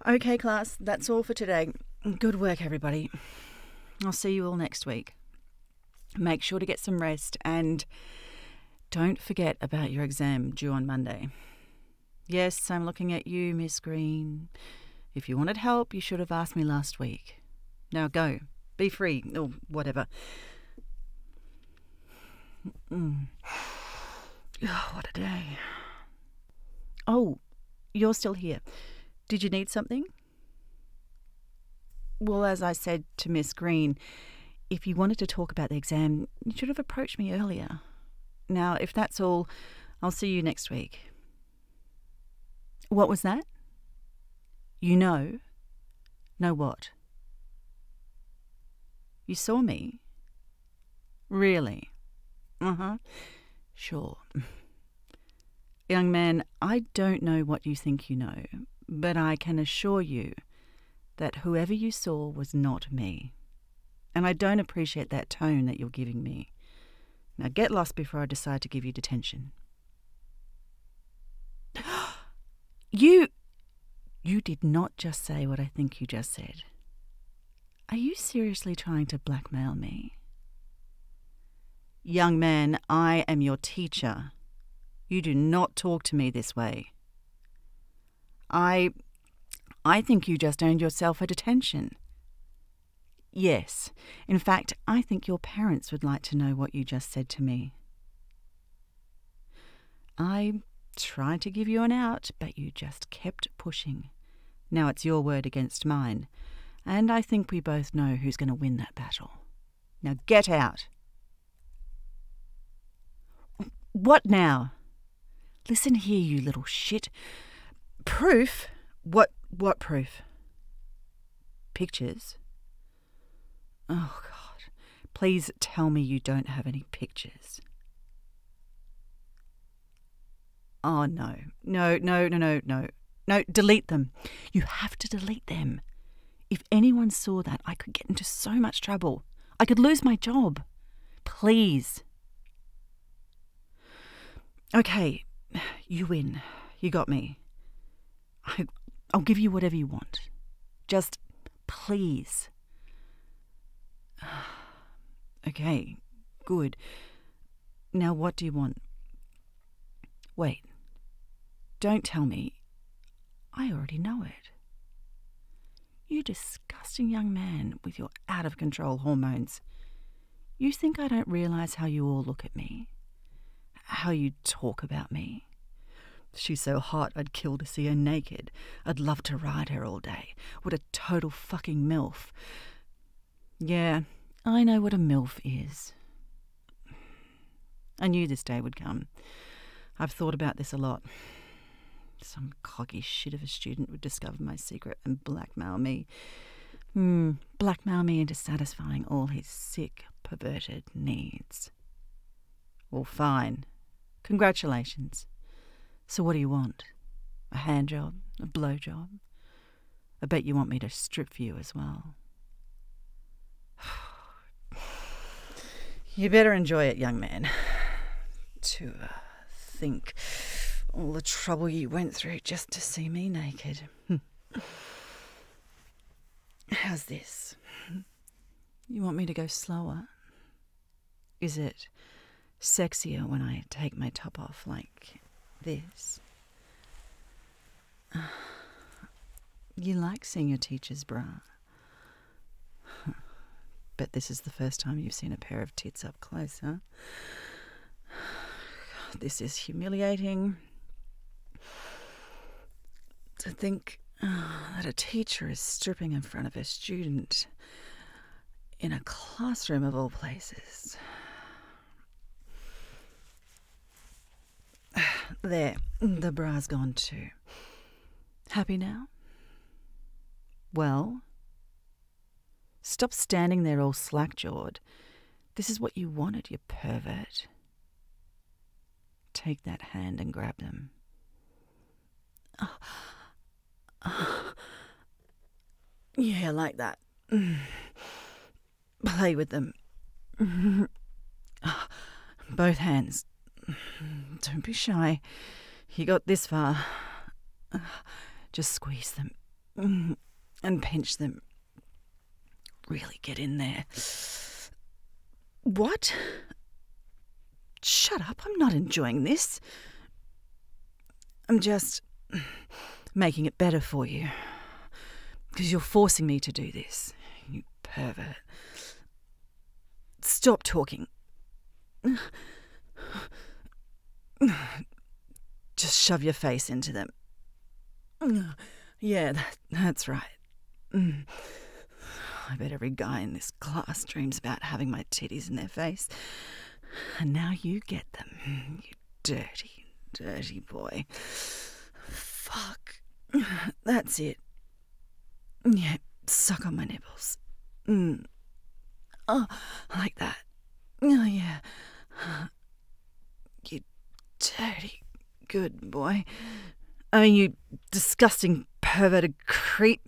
Okay, class, that's all for today. Good work, everybody. I'll see you all next week. Make sure to get some rest and don't forget about your exam due on Monday. Yes, I'm looking at you, Miss Green. If you wanted help, you should have asked me last week. Now go. Be free, or whatever. Oh, what a day. Oh, you're still here. Did you need something? Well, as I said to Miss Green, if you wanted to talk about the exam, you should have approached me earlier. Now, if that's all, I'll see you next week. What was that? You know? Know what? You saw me? Really? Uh-huh. Sure. Young man, I don't know what you think you know, but I can assure you that whoever you saw was not me. And I don't appreciate that tone that you're giving me. Now get lost before I decide to give you detention. You did not just say what I think you just said. Are you seriously trying to blackmail me? Young man, I am your teacher. You do not talk to me this way. I think you just earned yourself a detention. Yes. In fact, I think your parents would like to know what you just said to me. I tried to give you an out, but you just kept pushing. Now it's your word against mine, and I think we both know who's going to win that battle. Now get out. What now? Listen here, you little shit. Proof? What proof? Pictures? Oh, God. Please tell me you don't have any pictures. Oh, no. No, delete them. You have to delete them. If anyone saw that, I could get into so much trouble. I could lose my job. Please. Okay, you win. You got me. I'll give you whatever you want. Just please. Okay, good. Now what do you want? Wait. Don't tell me. I already know it. You disgusting young man with your out-of-control hormones. You think I don't realise how you all look at me? How you talk about me? She's so hot I'd kill to see her naked. I'd love to ride her all day. What a total fucking MILF. Yeah, I know what a MILF is. I knew this day would come. I've thought about this a lot. Some cocky shit of a student would discover my secret and blackmail me. Blackmail me into satisfying all his sick, perverted needs. Well, fine. Congratulations. So what do you want? A hand job? A blow job? I bet you want me to strip for you as well. You better enjoy it, young man. To think all the trouble you went through just to see me naked. How's this? You want me to go slower? Is it sexier when I take my top off like this? You like seeing your teacher's bra. Bet this is the first time you've seen a pair of tits up close, huh? This is humiliating. To think that a teacher is stripping in front of a student in a classroom of all places. There, the bra's gone too. Happy now? Well, stop standing there all slack-jawed. This is what you wanted, you pervert. Take that hand and grab them. Yeah, like that. Play with them. Both hands. Don't be shy. You got this far. Just squeeze them. and pinch them. Really get in there. What? Shut up, I'm not enjoying this. I'm just making it better for you. Because you're forcing me to do this, you pervert. Stop talking. Just shove your face into them. Yeah, that's right. I bet every guy in this class dreams about having my titties in their face. And now you get them, you dirty, dirty boy. Fuck. That's it. Yeah, suck on my nipples. Oh, like that. Oh, yeah. You dirty, good boy. I mean, you disgusting, perverted creep.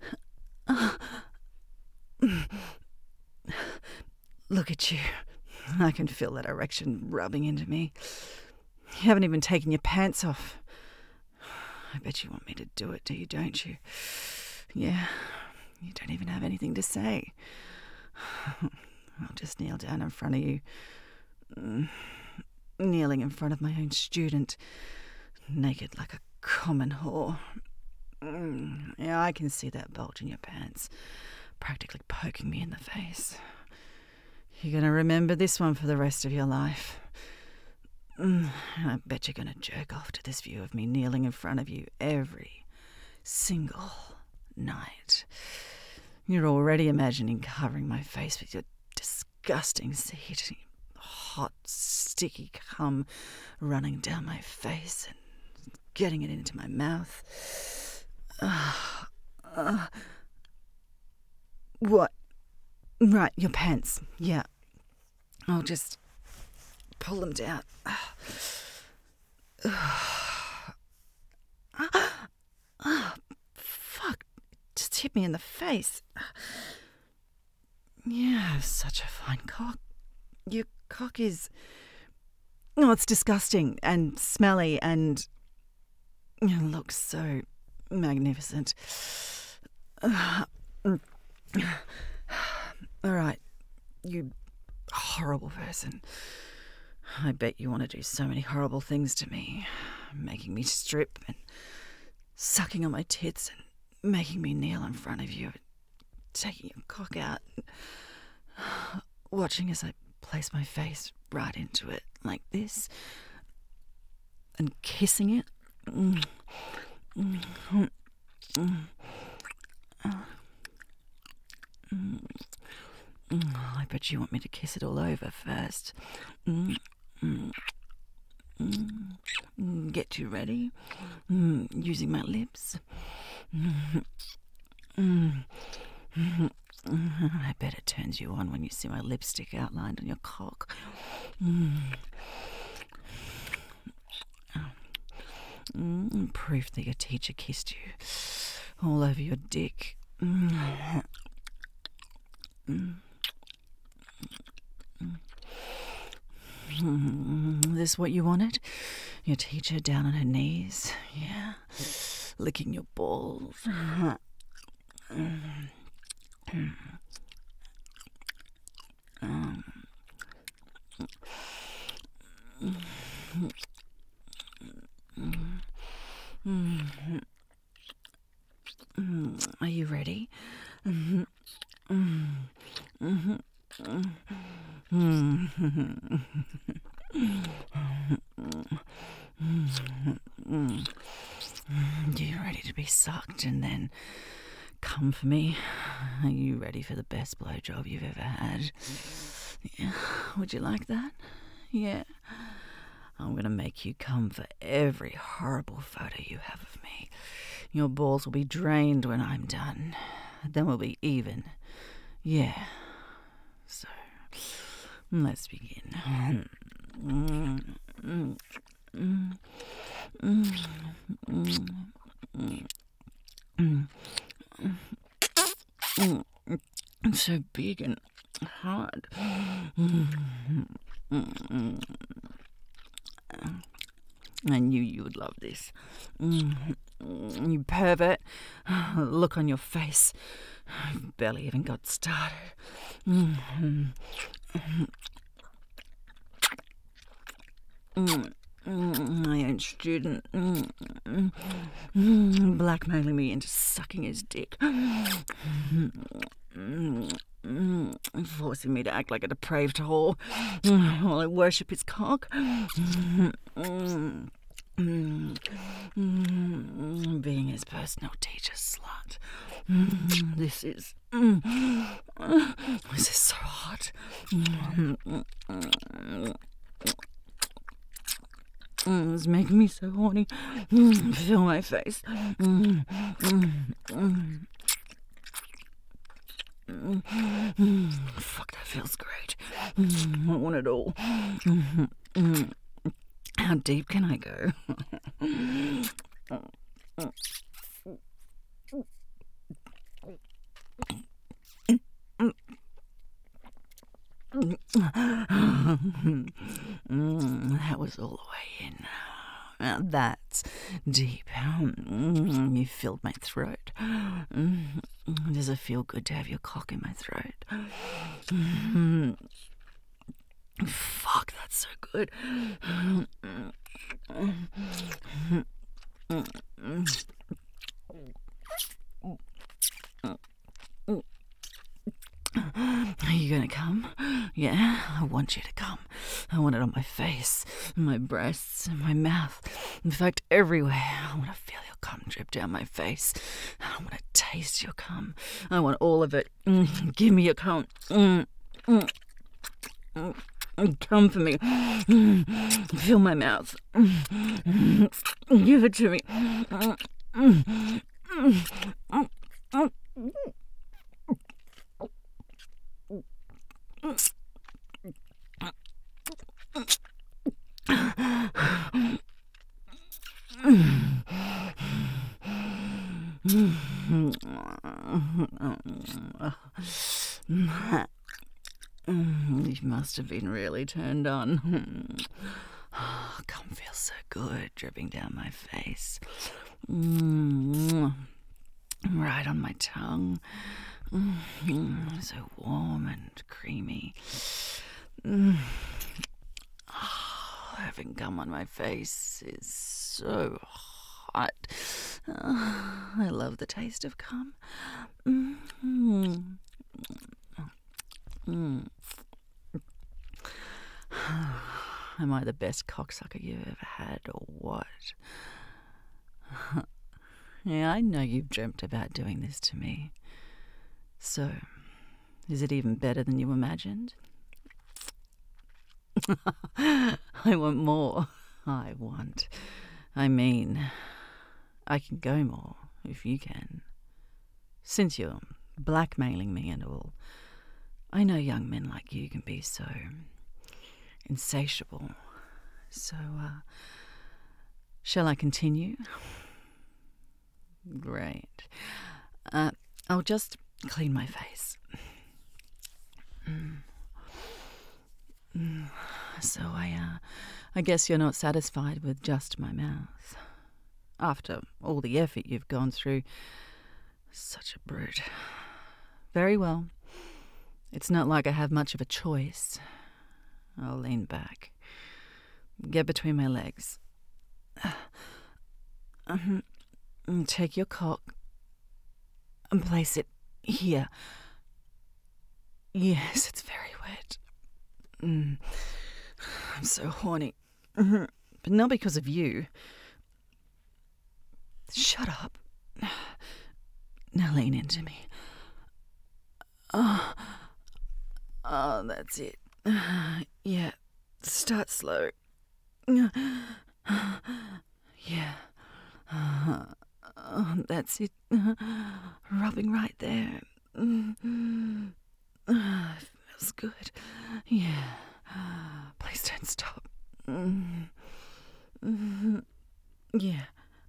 Look at you. I can feel that erection rubbing into me. You haven't even taken your pants off. I bet you want me to do it, do you, don't you? Yeah, you don't even have anything to say. I'll just kneel down in front of you. Kneeling in front of my own student. Naked like a common whore. Yeah, I can see that bulge in your pants. Practically poking me in the face. You're going to remember this one for the rest of your life. I bet you're going to jerk off to this view of me kneeling in front of you every single night. You're already imagining covering my face with your disgusting seed. Hot, sticky cum running down my face and getting it into my mouth. What? Right, your pants. Yeah. I'll just pull them down. Fuck. Just hit me in the face. Yeah, such a fine cock. Your cock is... Oh, it's disgusting and smelly and... It looks so magnificent. All right, you horrible person. I bet you want to do so many horrible things to me. Making me strip and sucking on my tits and making me kneel in front of you. Taking your cock out. Watching as I place my face right into it like this. And kissing it. I bet you want me to kiss it all over first. Get you ready. Using my lips. I bet it turns you on when you see my lipstick outlined on your cock. Proof that your teacher kissed you all over your dick. This what you wanted? Your teacher down on her knees, yeah, licking your balls. Are you ready? You ready to be sucked and then come for me? Are you ready for the best blowjob you've ever had? Yeah. Would you like that? Yeah. I'm going to make you come for every horrible photo you have of me. Your balls will be drained when I'm done. Then we'll be even. Yeah. So, let's begin. It's so big and hard. I knew you would love this. You pervert. Look on your face. I've barely even got started. My own student blackmailing me into sucking his dick, forcing me to act like a depraved whore while I worship his cock. Being his personal teacher slut. This is so hot. It's making me so horny. Feel my face. Fuck, that feels great. I want it all. How deep can I go? That was all the way in. Now that's deep. You filled my throat. Does it feel good to have your cock in my throat? Fuck, that's so good. Are you gonna come? Yeah, I want you to come. I want it on my face, my breasts, my mouth. In fact, everywhere. I want to feel your cum drip down my face. I want to taste your cum. I want all of it. Give me your cum. Come for me. Fill my mouth. Give it to me. You must have been really turned on. Cum feels so good dripping down my face. Right on my tongue. So warm and creamy. Having cum on my face is so hot. I love the taste of cum. Am I the best cocksucker you've ever had, or what? Yeah, I know you've dreamt about doing this to me. So, is it even better than you imagined? I want more. I can go more if you can. Since you're blackmailing me and all, I know young men like you can be so insatiable. So, shall I continue? Great. I'll just clean my face. So I guess you're not satisfied with just my mouth. After all the effort you've gone through, such a brute. Very well. It's not like I have much of a choice. I'll lean back. Get between my legs. Take your cock and place it here. Yes, it's very wet. I'm so horny. But not because of you. Shut up. Now lean into me. Oh, that's it. Yeah, start slow. Yeah. That's it. Rubbing right there. Feels good. Yeah. Please don't stop. Yeah.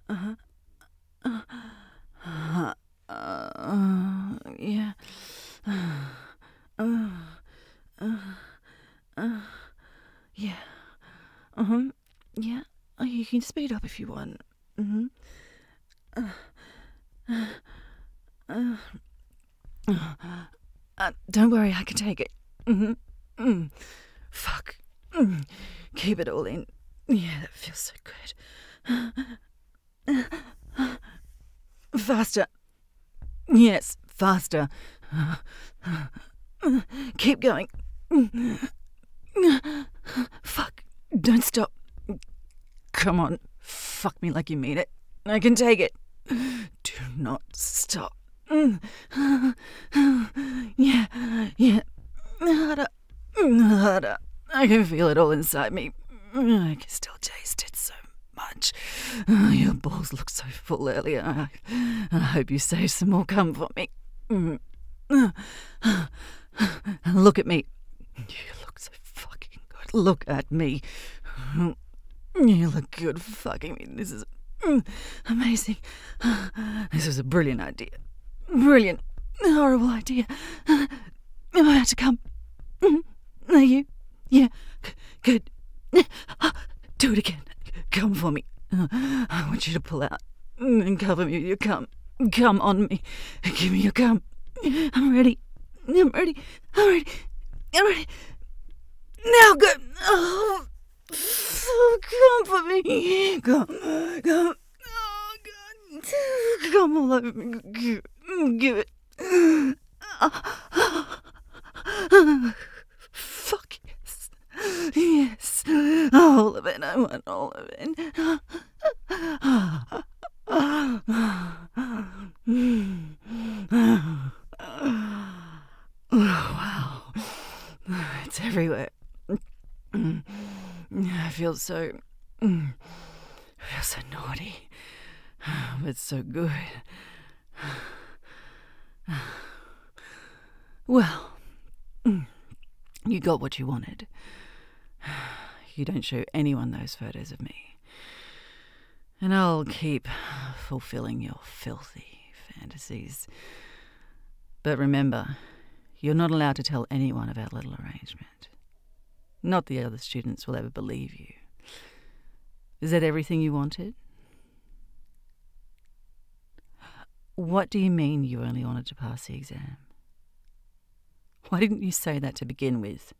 Yeah. Yeah. Yeah. Oh, you can speed up if you want. Don't worry, I can take it. Fuck. Keep it all in. Yeah, that feels so good. Faster. Yes, faster. Keep going. Fuck. Don't stop. Come on. Fuck me like you mean it. I can take it. Do not stop. Yeah. Harder. Harder. I can feel it all inside me. I can still taste it so much. Your balls looked so full earlier. I hope you saved some more cum for me. Look at me. You look so fucking good. Look at me. You look good fucking me. This is amazing. This was a brilliant idea. Brilliant. Horrible idea. Am I about to come? Are you? Yeah. Good. Do it again. Come for me. I want you to pull out and cover me with your cum. Come on me. Give me your cum. I'm ready. Now go. Oh, come for me. Come. Oh, God. Come all over me. Give it. Fuck yes. Yes. All of it. I want all of it. Wow. It's everywhere. I feel so naughty, but so good. Well, you got what you wanted. You don't show anyone those photos of me. And I'll keep fulfilling your filthy fantasies. But remember, you're not allowed to tell anyone of our little arrangement. Not the other students will ever believe you. Is that everything you wanted? What do you mean you only wanted to pass the exam? Why didn't you say that to begin with?